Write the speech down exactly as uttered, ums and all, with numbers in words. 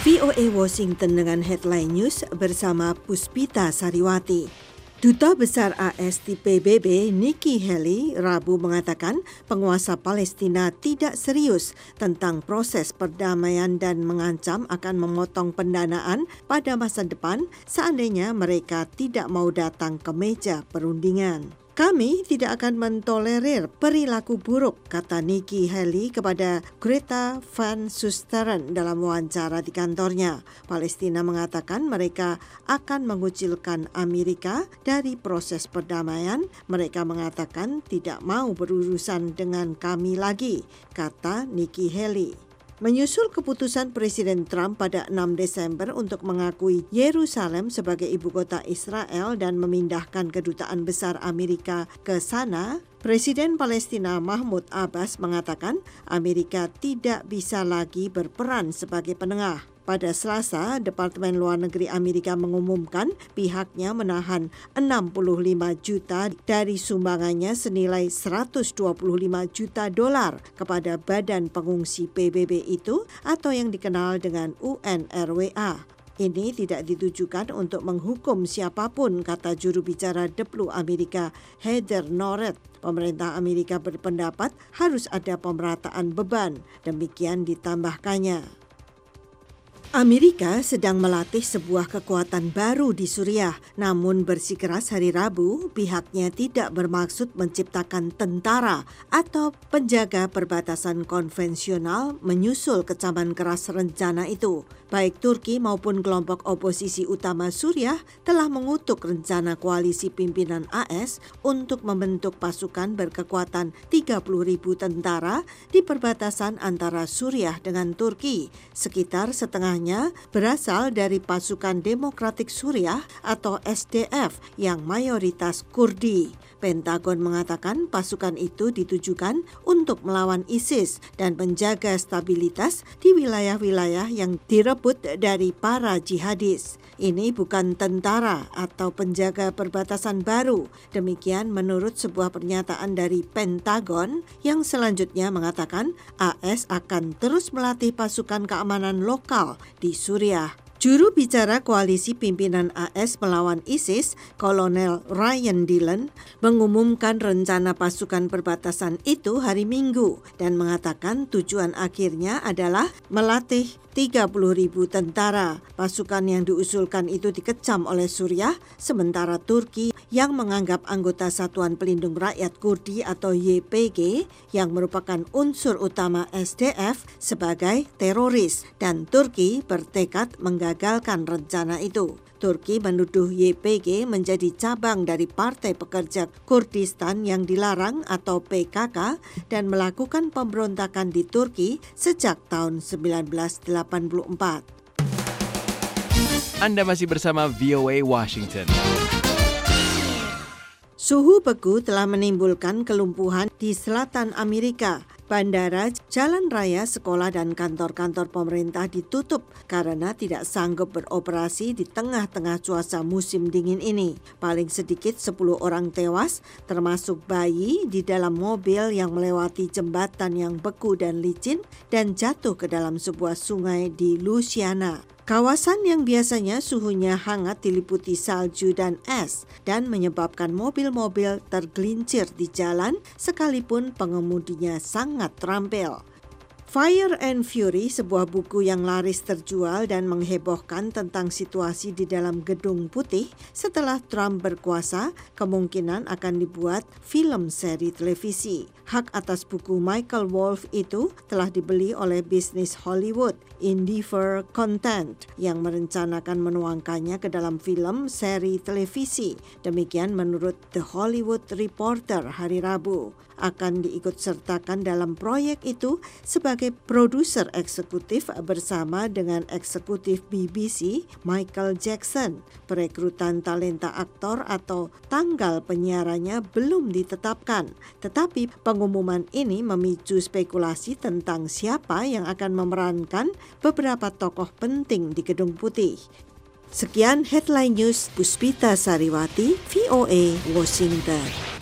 V O A Washington dengan headline news bersama Puspita Sariwati. Duta Besar A S di P B B Nikki Haley Rabu mengatakan penguasa Palestina tidak serius tentang proses perdamaian dan mengancam akan memotong pendanaan pada masa depan seandainya mereka tidak mau datang ke meja perundingan. Kami tidak akan mentolerir perilaku buruk, kata Nikki Haley kepada Greta Van Susteren dalam wawancara di kantornya. Palestina mengatakan mereka akan mengucilkan Amerika dari proses perdamaian. Mereka mengatakan tidak mau berurusan dengan kami lagi, kata Nikki Haley. Menyusul keputusan Presiden Trump pada enam Desember untuk mengakui Yerusalem sebagai ibu kota Israel dan memindahkan kedutaan besar Amerika ke sana, Presiden Palestina Mahmud Abbas mengatakan Amerika tidak bisa lagi berperan sebagai penengah. Pada Selasa, Departemen Luar Negeri Amerika mengumumkan pihaknya menahan enam puluh lima juta dari sumbangannya senilai seratus dua puluh lima juta dolar kepada badan pengungsi P B B itu atau yang dikenal dengan U N R W A. Ini tidak ditujukan untuk menghukum siapapun, kata juru bicara D P L U Amerika Heather Nauert. Pemerintah Amerika berpendapat harus ada pemerataan beban. Demikian ditambahkannya. Amerika sedang melatih sebuah kekuatan baru di Suriah, namun bersikeras hari Rabu pihaknya tidak bermaksud menciptakan tentara atau penjaga perbatasan konvensional menyusul kecaman keras rencana itu. Baik Turki maupun kelompok oposisi utama Suriah telah mengutuk rencana koalisi pimpinan A S untuk membentuk pasukan berkekuatan tiga puluh ribu tentara di perbatasan antara Suriah dengan Turki, sekitar setengah berasal dari pasukan Demokratik Suriah atau S D F yang mayoritas Kurdi. Pentagon mengatakan pasukan itu ditujukan untuk melawan ISIS dan menjaga stabilitas di wilayah-wilayah yang direbut dari para jihadis. Ini bukan tentara atau penjaga perbatasan baru. Demikian menurut sebuah pernyataan dari Pentagon yang selanjutnya mengatakan A S akan terus melatih pasukan keamanan lokal di Suriah. Juru bicara koalisi pimpinan A S melawan ISIS, Kolonel Ryan Dillon, mengumumkan rencana pasukan perbatasan itu hari Minggu dan mengatakan tujuan akhirnya adalah melatih tiga puluh ribu tentara. Pasukan yang diusulkan itu dikecam oleh Suriah, sementara Turki yang menganggap anggota Satuan Pelindung Rakyat Kurdi atau Y P G yang merupakan unsur utama S D F sebagai teroris dan Turki bertekad menggagalkan rencana itu. Turki menuduh Y P G menjadi cabang dari Partai Pekerja Kurdistan yang dilarang atau P K K dan melakukan pemberontakan di Turki sejak tahun seribu sembilan ratus delapan puluh empat. Anda masih bersama V O A Washington. Suhu beku telah menimbulkan kelumpuhan di selatan Amerika. Bandara, jalan raya, sekolah, dan kantor-kantor pemerintah ditutup karena tidak sanggup beroperasi di tengah-tengah cuaca musim dingin ini. Paling sedikit sepuluh orang tewas, termasuk bayi di dalam mobil yang melewati jembatan yang beku dan licin dan jatuh ke dalam sebuah sungai di Louisiana. Kawasan yang biasanya suhunya hangat diliputi salju dan es dan menyebabkan mobil-mobil tergelincir di jalan sekalipun pengemudinya sangat terampil. Fire and Fury, sebuah buku yang laris terjual dan menghebohkan tentang situasi di dalam Gedung Putih setelah Trump berkuasa, kemungkinan akan dibuat film seri televisi. Hak atas buku Michael Wolff itu telah dibeli oleh bisnis Hollywood, Endeavor Content, yang merencanakan menuangkannya ke dalam film seri televisi. Demikian menurut The Hollywood Reporter hari Rabu. Akan diikutsertakan dalam proyek itu sebagai produser eksekutif bersama dengan eksekutif B B C Michael Jackson. Perekrutan talenta aktor atau tanggal penyiarannya belum ditetapkan, tetapi pengumuman ini memicu spekulasi tentang siapa yang akan memerankan beberapa tokoh penting di Gedung Putih. Sekian headline news, Puspita Sariwati, V O A Washington.